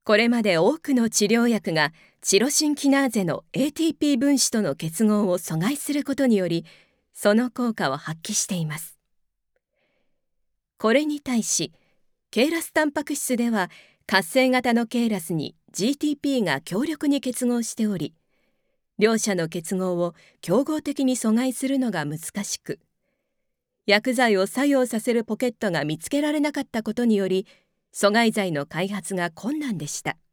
これまで多くの治療薬がチロシンキナーゼの ATP 分子との結合を阻害することにより、その効果を発揮しています。これに対し、ケイラスタンパク質では活性型のケイラスに GTP が強力に結合しており、両者の結合を競合的に阻害するのが難しく、薬剤を作用させるポケットが見つけられなかったことにより、阻害剤の開発が困難でした。